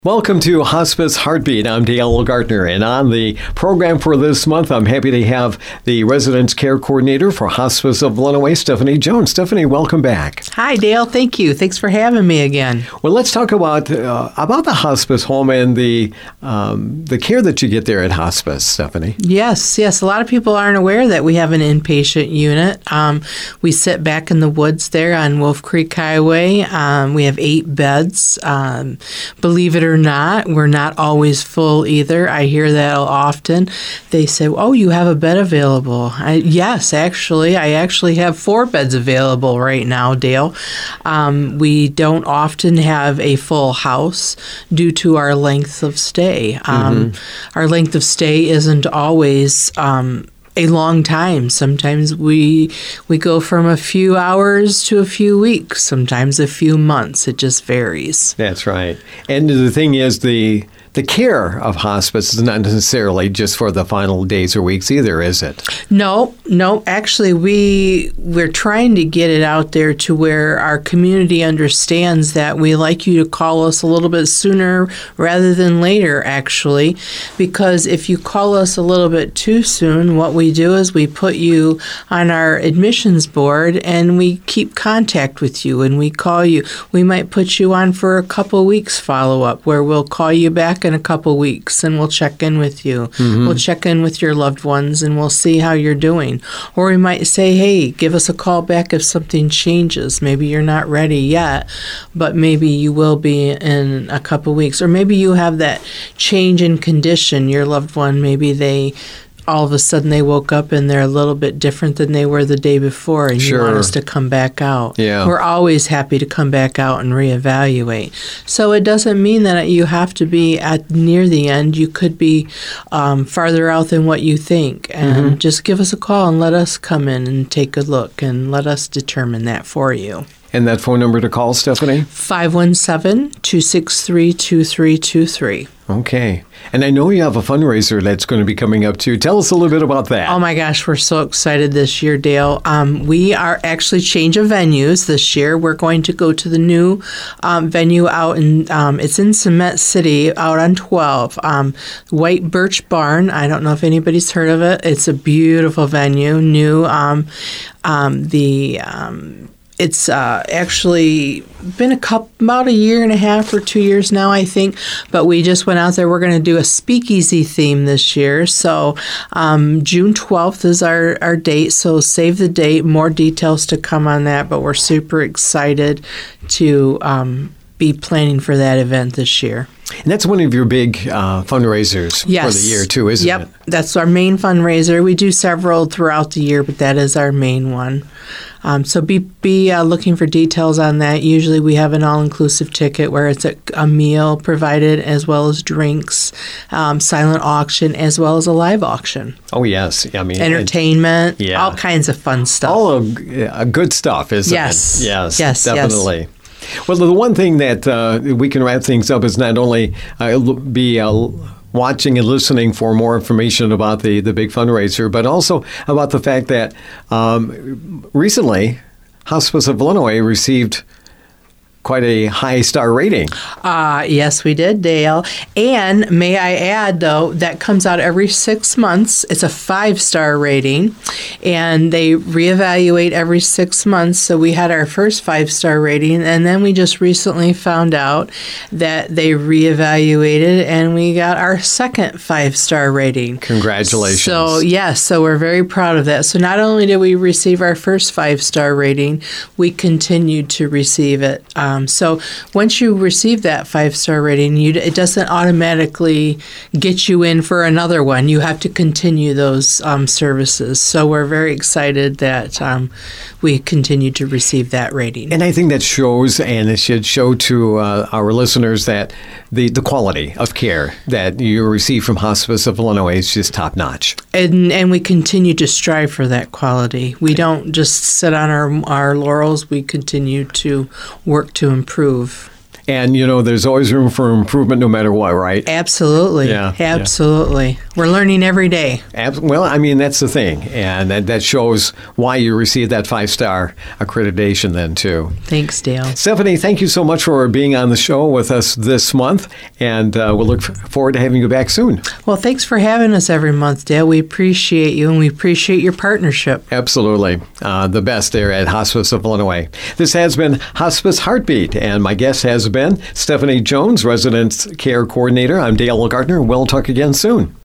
Welcome to Hospice Heartbeat. I'm Dale Gardner, and on the program for this month, I'm happy to have the Residence Care Coordinator for Hospice of Illinois, Stephanie Jones. Stephanie, welcome back. Hi, Dale. Thank you. Thanks for having me again. Well, let's talk about the hospice home and the care that you get there at hospice, Stephanie. Yes. A lot of people aren't aware that we have an inpatient unit. We sit back in the woods there on Wolf Creek Highway. We have 8 beds. Believe it or not, we're not always full either. I hear that often. They say, "Oh, you have a bed available." Yes, actually, I actually have 4 beds available right now, Dale. We don't often have a full house due to our length of stay. Our length of stay isn't always a long time. Sometimes we go from a few hours to a few weeks, sometimes a few months. It just varies. That's right. And the thing is, the care of hospice is not necessarily just for the final days or weeks either, is it? No. Actually, we're trying to get it out there to where our community understands that we like you to call us a little bit sooner rather than later, actually, because if you call us a little bit too soon, what we do is we put you on our admissions board and we keep contact with you and we call you. We might put you on for a couple weeks follow-up where we'll call you back in a couple weeks and we'll check in with you. We'll check in with your loved ones and we'll see how you're doing. Or we might say, hey, give us a call back if something changes. Maybe you're not ready yet, but maybe you will be in a couple weeks. Or maybe you have that change in condition. Your loved one, maybe all of a sudden they woke up and they're a little bit different than they were the day before, and you want us to come back out. Yeah. We're always happy to come back out and reevaluate. So it doesn't mean that you have to be at near the end. You could be farther out than what you think. And just give us a call and let us come in and take a look and let us determine that for you. And that phone number to call, Stephanie? 517-263-2323. Okay. And I know you have a fundraiser that's going to be coming up, too. Tell us a little bit about that. Oh, my gosh. We're so excited this year, Dale. We are actually changing venues this year. We're going to go to the new venue out in, it's in Cement City, out on 12. White Birch Barn. I don't know if anybody's heard of it. It's a beautiful venue, new. It's actually been about a year and a half or 2 years now, I think. But we just went out there. We're going to do a speakeasy theme this year. So June 12th is our date. So save the date. More details to come on that. But we're super excited to be planning for that event this year. And that's one of your big fundraisers for the year, too, isn't it? Yep, that's our main fundraiser. We do several throughout the year, but that is our main one. So be looking for details on that. Usually we have an all-inclusive ticket where it's a meal provided as well as drinks, silent auction, as well as a live auction. Oh, yes. I mean, entertainment, all kinds of fun stuff. All good stuff, isn't it? Yes, definitely. Yes. Well, the one thing that we can wrap things up is not only be watching and listening for more information about the big fundraiser, but also about the fact that recently Hospice of Illinois received quite a high star rating. Yes, we did, Dale. And may I add, though, that comes out every 6 months. It's a 5-star rating, and they reevaluate every 6 months. So we had our first 5-star rating, and then we just recently found out that they reevaluated, and we got our second 5-star rating. Congratulations. So, yes, so we're very proud of that. So not only did we receive our first 5-star rating, we continued to receive it. So once you receive that 5-star rating, it doesn't automatically get you in for another one. You have to continue those services. So we're very excited that we continue to receive that rating. And I think that shows, and it should show to our listeners, that the quality of care that you receive from Hospice of Illinois is just top-notch. And we continue to strive for that quality. We don't just sit on our laurels. We continue to work to improve. And, there's always room for improvement no matter what, right? Absolutely. Yeah. Absolutely. Yeah. We're learning every day. Well, I mean, that's the thing. And that shows why you received that 5-star accreditation then, too. Thanks, Dale. Stephanie, thank you so much for being on the show with us this month. And we'll look forward to having you back soon. Well, thanks for having us every month, Dale. We appreciate you, and we appreciate your partnership. Absolutely. The best there at Hospice of Illinois. This has been Hospice Heartbeat, and my guest has been Stephanie Jones, Resident Care Coordinator. I'm Dale Gardner. We'll talk again soon.